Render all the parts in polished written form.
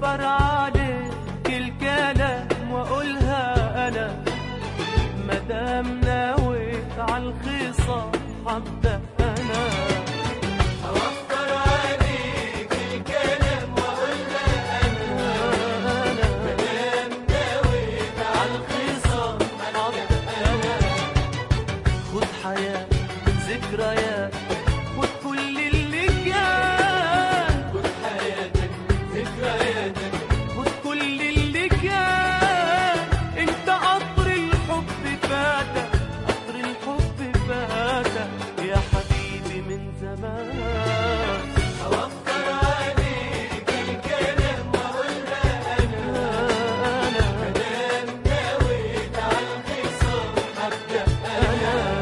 اوفر عليك الكلام واقولها انا، مادام ناويت عالخصام حبة انا. اوفر عليك الكلام واقولها انا، مادام ناويت عالخصام حبة انا. خد حياة ذكريات، خد كل اللي كان، خد حياتك ذكرياتك، خد كل اللي كان. انت قطر الحب فاتك، قطر الحب فاتك يا حبيبي من زمان. اوفر عليك الكلام واقولها انا، مادام ناويت عالخصام حبة انا.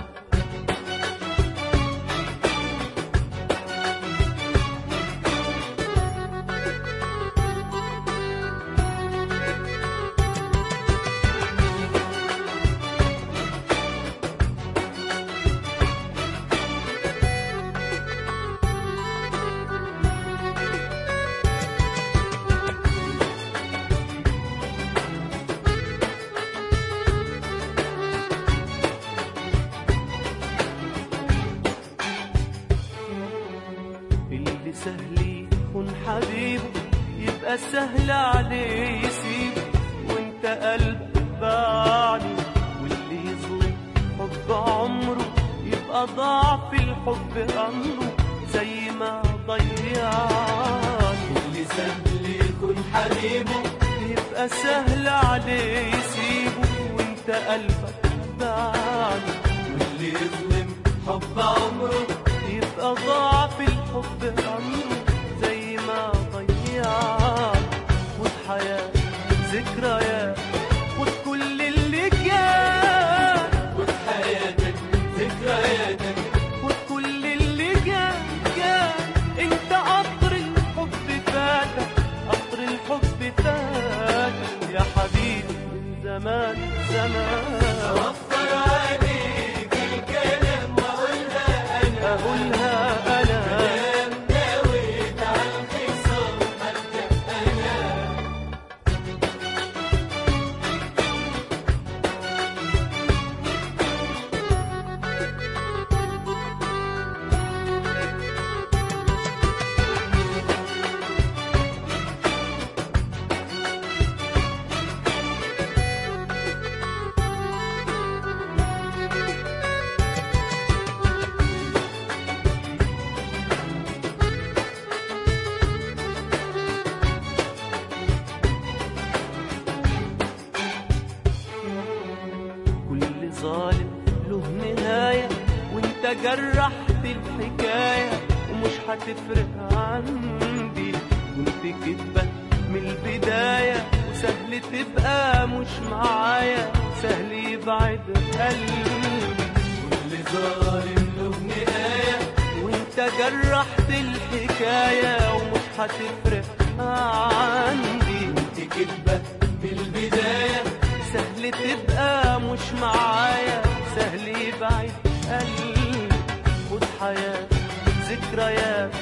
اللي سهل يكون حبيبه يبقى سهل عليه يسيبه، وانت قلبك باعني. واللي يظلم حب عمره يبقى ضاع في الحب امره زي ما ضيعني. اللي سهل يكون حبيبه يبقى سهل عليه يسيبه، وانت قلبك باعني. واللي يظلم حب عمره يبقى ضاع في الحب عمره زي ما ضيعني. خد حياة ذكريات، خد كل اللي كان، خد حياتك ذكرياتك، خد كل اللي كان. انت قطر الحب فاتك، قطر الحب فاتك يا حبيبي من زمان زمان. اوفر عليك الكلام واقولها انا، اقولها انا، مادام ناويت عالخصام حبة انا. كل ظالم له نهاية، وانت جرحت الحكاية ومش هتفرق عندي. كنت كدبك من البداية، وسهل تبقى مش معايا، سهل يبعد قلبي. كل ظالم له نهاية، وانت جرحت الحكاية ومش هتفرق عندي. كنت كدبة بالبداية، سهل تبقى مش معايا، سهل يبعد قلبي. خد حياة ذكريات،